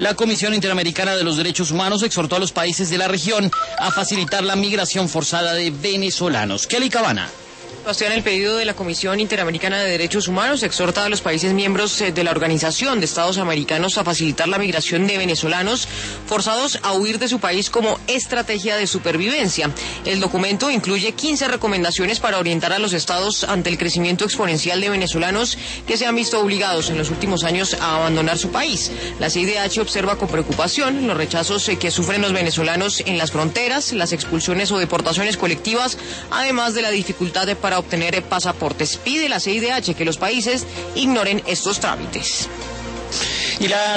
La Comisión Interamericana de los Derechos Humanos exhortó a los países de la región a facilitar la migración forzada de venezolanos. Kelly Cabana. Sebastián, el pedido de la Comisión Interamericana de Derechos Humanos exhorta a los países miembros de la Organización de Estados Americanos a facilitar la migración de venezolanos forzados a huir de su país como estrategia de supervivencia. El documento incluye 15 recomendaciones para orientar a los estados ante el crecimiento exponencial de venezolanos que se han visto obligados en los últimos años a abandonar su país. La CIDH observa con preocupación los rechazos que sufren los venezolanos en las fronteras, las expulsiones o deportaciones colectivas, además de la dificultad para obtener pasaportes. Pide la CIDH que los países ignoren estos trámites. Y la